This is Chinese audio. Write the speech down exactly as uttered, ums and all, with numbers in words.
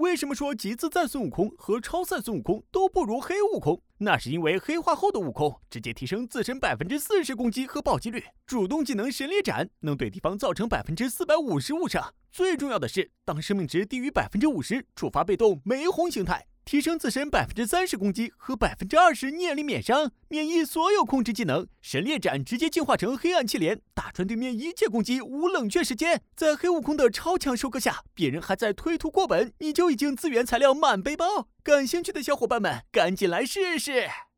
为什么说极自在孙悟空和超赛孙悟空都不如黑悟空？那是因为黑化后的悟空直接提升自身百分之四十攻击和暴击率，主动技能神猎斩能对敌方造成百分之四百五十误伤。最重要的是，当生命值低于百分之五十，触发被动玫红形态，提升自身百分之三十攻击和百分之二十念力免伤，免疫所有控制技能。神猎斩直接进化成黑暗气帘，打穿对面一切攻击，无冷却时间。在黑悟空的超强收割下，别人还在推图过本，你就已经资源材料满背包。感兴趣的小伙伴们，赶紧来试试！